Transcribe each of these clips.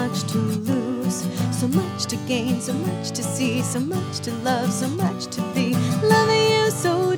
much to lose, so much to gain, so much to see, so much to love, so much to be. Loving you so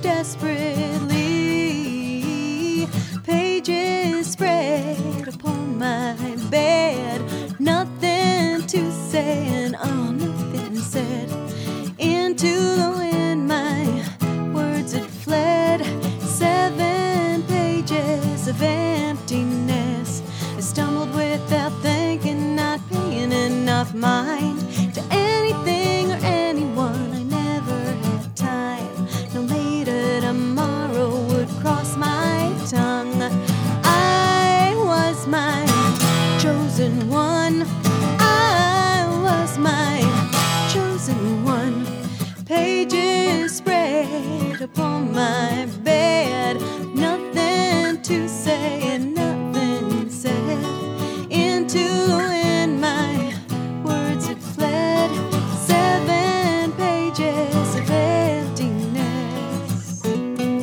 desperately. Pages spread upon my bed. Nothing to say and nothing said. Into the wind my words had fled. 7 pages of emptiness. I stumbled without thinking, not paying enough mind to anything or anyone. I never had time. No later tomorrow would cross my tongue. I was my chosen one. I was my chosen one. Pages spread upon my bed. Nothing to say and nothing said. Into the wind my words had fled. 7 pages of emptiness.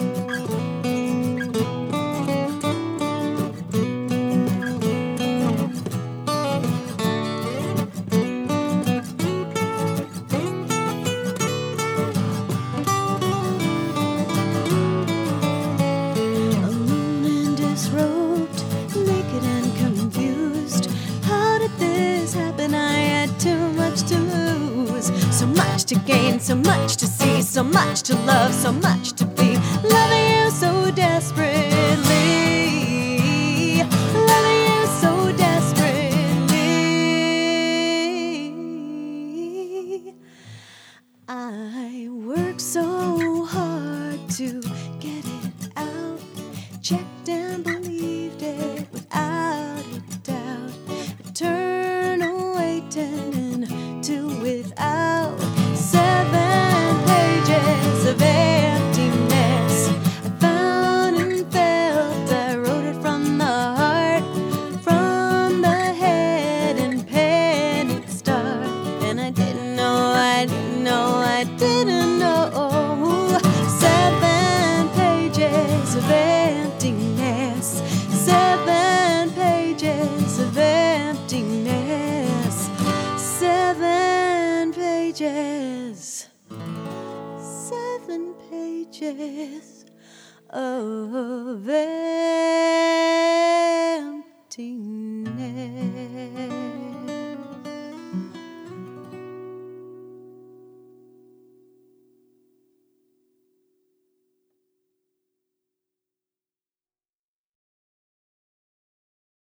Alone and disrobed, naked and confused. How did this happen? I had too much to lose, so much to gain, so much to see, so much to love, so much to be. Loving you so desperately. Loving you so desperately. I worked so hard to get it out. Checked and believed it without a doubt. Eternal waiting to without. 7 pages of emptiness. I found and felt. I wrote it from the heart, from the head, and pen it start. And I didn't know, I didn't know, I didn't know. 7 pages of emptiness. 7 pages of emptiness. 7 pages. 7 pages of emptiness.